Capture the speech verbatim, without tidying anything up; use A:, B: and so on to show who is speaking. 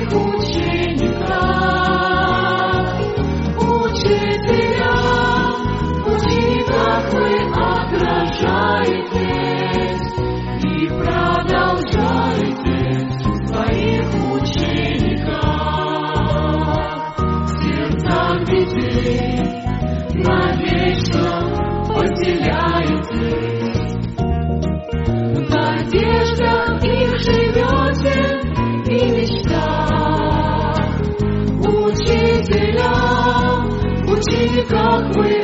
A: своих учениках. Учителя, учи, как вы отражаетесь и продолжаете в своих учениках. В сердцах детей навечно поселяетесь, в надеждах их живете и мечтах. Учителя, учи, как вы